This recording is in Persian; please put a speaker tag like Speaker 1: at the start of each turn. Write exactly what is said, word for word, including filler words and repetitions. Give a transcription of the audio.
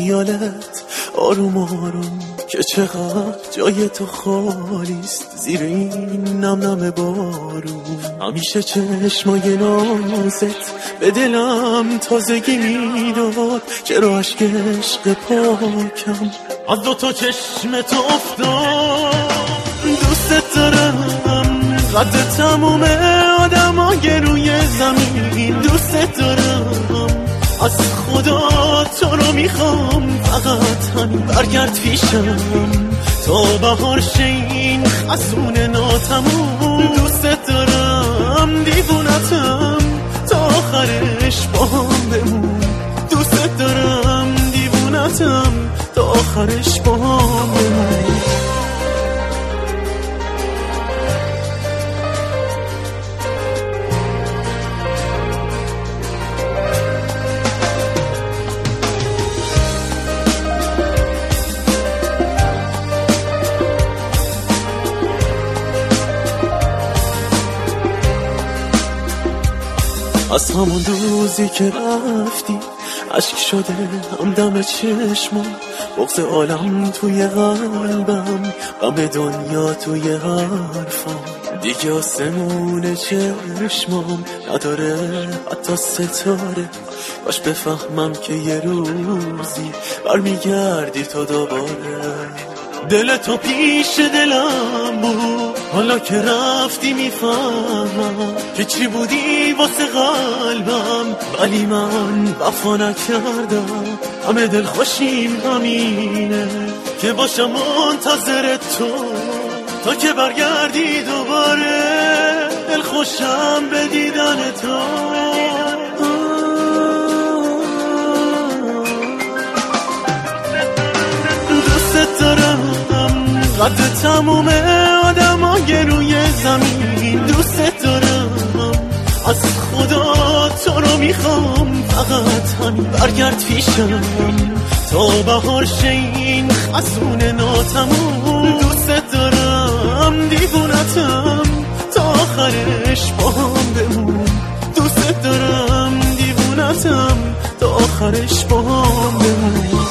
Speaker 1: خیالت آروم آروم که چقدر جای تو خالیست زیر این نم نم بارون. همیشه چشمای نازت به دلم تازگی میداد، چرا عشق عشق پاکم از دو تا چشم تو افتاد. دوست دارم قد تموم آدم های روی زمین، دوست دارم از خدا تو رو میخوام، فقط همین برگرد پیشم تا بهار شین خزون ناتموم. دوست دارم دیوونتم تا آخرش با هم بمون، دوست دارم دیوونتم تا آخرش با هم بمون. از همون روزی که رفتی عشق شده هم دم چشمم، بغض عالم توی قلبم، غم دنیا توی حرفم، دیگه آسمون چشمم نداره حتی ستاره. باش بفهمم که یه روزی برمیگردی تو دوباره. دل تو پیش دلم بود، حالا که رفتی میفهمم که چی بودی واسه قلبم، ولی من وفا نکردم. همه دل خوشیم همینه که باشم منتظر تو تا که برگردی دوباره. دل خوشم به دیدن تو. دوست دارم قد تموم آدم های روی زمین، دوست دارم از خدا تو رو میخوام، فقط همین برگرد پیشم تا بهار شین خزون ناتموم. دوست دارم دیوونتم تا آخرش با هم بمون، دوست دارم دیوونتم تا آخرش با هم بمون.